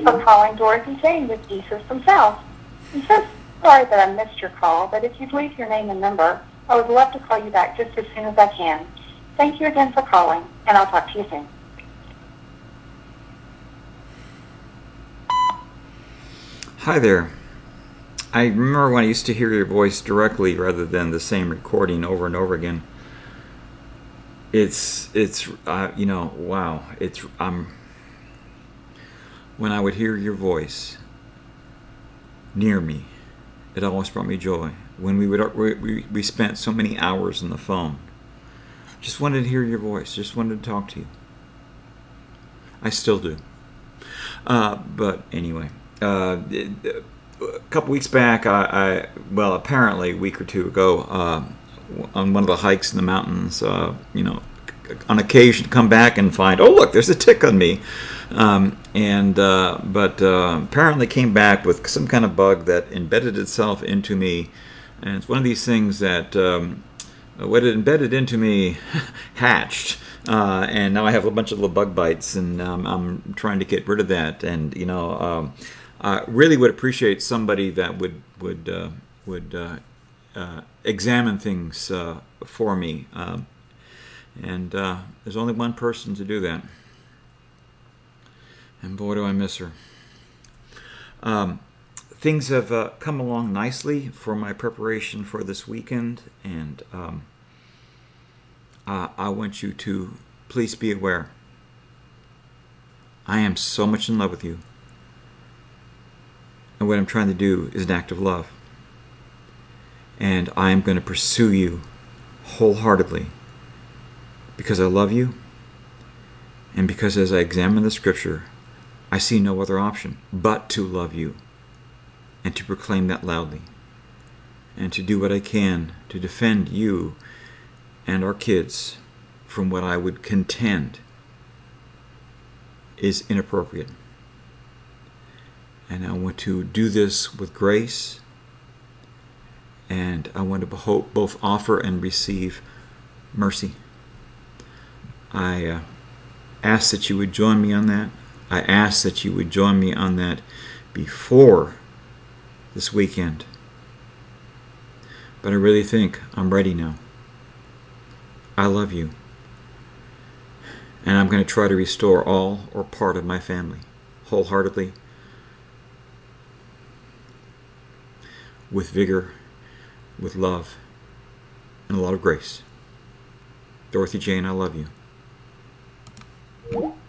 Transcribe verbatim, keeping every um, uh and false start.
for calling Dorothy Jane with E-System South. I'm so sorry that I missed your call, but if you'd leave your name and number, I would love to call you back just as soon as I can. Thank you again for calling, and I'll talk to you soon. Hi there. I remember when I used to hear your voice directly rather than the same recording over and over again. It's, it's, uh, you know, wow. It's, um, when I would hear your voice near me, it always brought me joy. When we would, we, we spent so many hours on the phone. Just wanted to hear your voice. Just wanted to talk to you. I still do. Uh, but anyway, uh, a couple weeks back, I, I well, apparently a week or two ago, uh, on one of the hikes in the mountains, uh, you know, on occasion come back and find, oh look, there's a tick on me, um, and uh, but uh, apparently came back with some kind of bug that embedded itself into me, and it's one of these things that um, what it embedded into me hatched. Uh, and now I have a bunch of little bug bites, and um, I'm trying to get rid of that. And you know, um, I really would appreciate somebody that would would uh, would uh, uh, examine things uh, for me. Um, and uh, there's only one person to do that, and boy, do I miss her. Um, things have uh, come along nicely for my preparation for this weekend, and um, uh, I want you to please be aware. I am so much in love with you, and what I'm trying to do is an act of love, and I am going to pursue you wholeheartedly because I love you, and because as I examine the scripture, I see no other option but to love you and to proclaim that loudly and to do what I can to defend you and our kids from what I would contend is inappropriate. And I want to do this with grace, and I want to both offer and receive mercy. I uh, ask that you would join me on that. I ask that you would join me on that before this weekend. But I really think I'm ready now. I love you. And I'm going to try to restore all or part of my family wholeheartedly, with vigor, with love, and a lot of grace. Dorothy Jane, I love you.